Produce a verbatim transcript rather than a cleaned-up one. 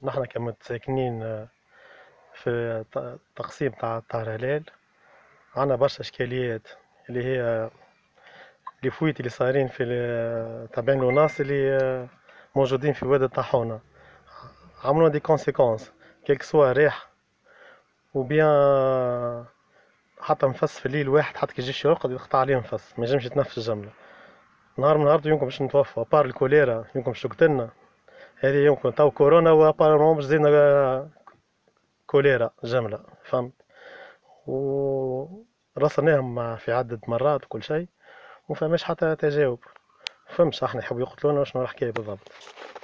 نحن كمتساكنين آه، في ت- تقسيم تاع طار هلال. عنا برشا إشكاليات اللي هي لي فويت اللي صايرين في ال- تابعين لوناس اللي آه، موجودين في واد الطاحونة. عملوا دي كونسيكونس كيك سوا ريح وبيان، حتى نفس في الليل واحد حتى كي يجيش يرقد يقطع عليه نفس ما ينجمش يتنفس الجملة. نهار من النهار يمكن باش نتوفى بار الكوليرا يمكن باش تقتلنا. هذه يمكن تو كورونا وابارمون باش تزيدنا آه، كوليرا جملة، فهمت. و راسلناهم مع- في عدة مرات وكل شيء ومفماش حتى تجاوب. فهمش احنا يحبوا يقتلونا وشنو الحكاية بالضبط.